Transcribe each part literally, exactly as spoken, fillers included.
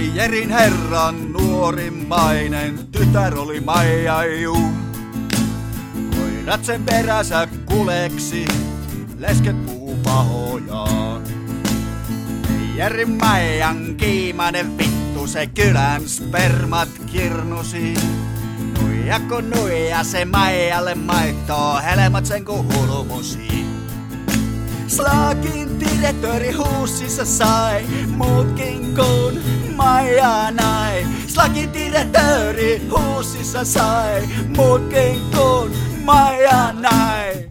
Meijerin herran nuorimmainen tytär oli Maija-Ju. Koirat sen perässä kuleksi, lesket puhuu pahojaan. Meijerin Maijan kiimainen vittu, se kylän spermat kirnusi. Nuija kun nuija, se Maijalle maittoo, helmat sen ku hulmusi. Slagin direktööri huussissa sai, muutkin kun Maija nai. Slagin direktööri huussissa sai, muutkin kun Maija nai.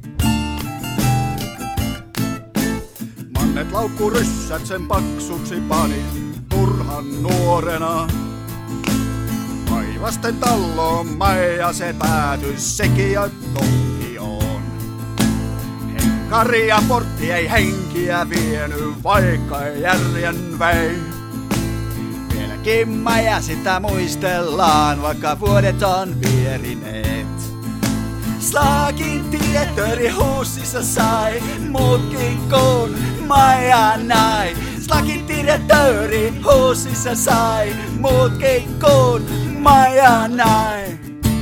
Mannet laukku ryssät sen paksuksi pani, turhan nuorena. Vaivasten talloon Maija se päätys, sekin ja Tonkioon. Henkari ja portti ei henkiä vienyt, vaikka ei järjen vei. Vieläkin Maija sitä muistellaan, vaikka vuodet on vierineet. Slagin direktööri huussissa sai, muutkin kun Maija nai. Slagin direktööri huussissa sai, muutkin kun Maija nai.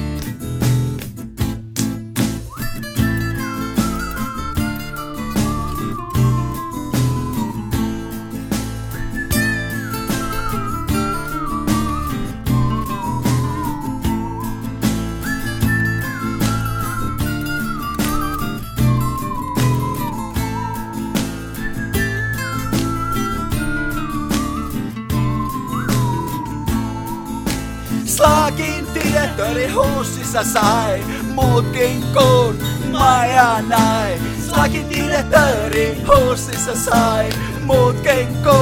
Slagin direktööri huussissa sai, muutkin kun Maija nai. Slagin direktööri huussissa sai, muutkin kun